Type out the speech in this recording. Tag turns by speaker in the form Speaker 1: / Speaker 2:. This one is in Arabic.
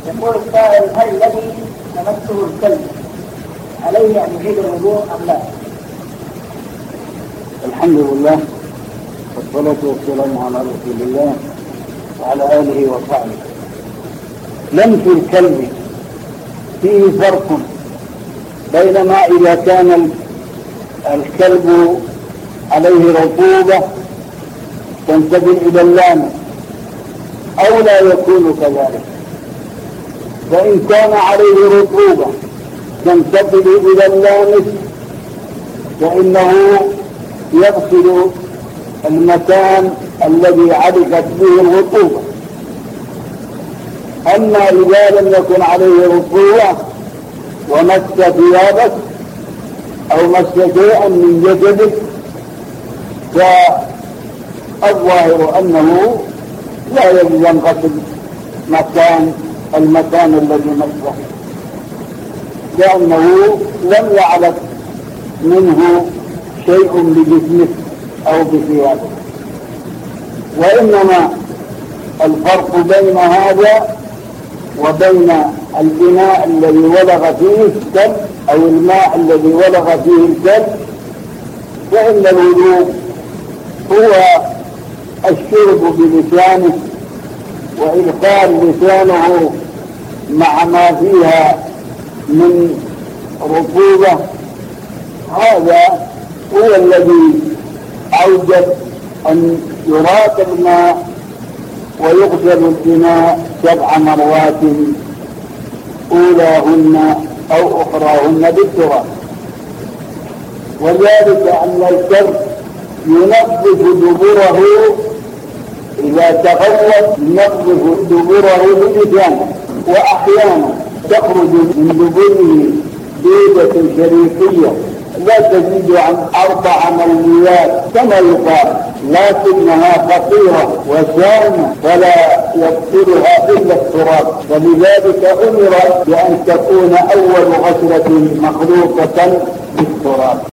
Speaker 1: يقول السائل: هل الذي تمسه الكلب عليه أن يعيد الوضوء أم لا؟
Speaker 2: الحمد لله والصلاة والسلام على رسول الله وعلى آله وصحبه. لمس الكلب فيه فرق بينما إذا كان الكلب عليه رطوبة تنتقل إلى اللامس أو لا يكون كذلك. فإن كان عليه رطوبة تنتقل إلى اللامس فإنه يغسل المكان الذي علقت به الرطوبة. أما إذا لم يكن عليه رطوبة ومس ثيابك أو مس شيئا من جسدك فالظاهر أنه لا يجب أن يغسل المكان الذي مسه، لأنه لم يعلق منه شيء بجسمه أو بثيابه. وإنما الفرق بين هذا وبين الإناء الذي ولغ فيه الكلب أو الماء الذي ولغ فيه الكلب، فإن الوضوء هو الشرب بلسانه وإدخال لسانه مع ما فيها من رطوبة. هذا هو الذي أوجب أن يراق الماء ويغسل الإناء 7 مرات أولاهن أو أخراهن بالتراب. وذلك أن الكلب ينظف دبره إذا تغوط، ينظف دبره بلسانه، وأحيانا تخرج من دبره بيضة شريكية لا تزيد عن 4 مليات كما يقال، لكنها خطيرة وسامة فلا يغسلها إلا التراب. ولذلك أمر بأن تكون أول غسلة مخلوقة بالتراب.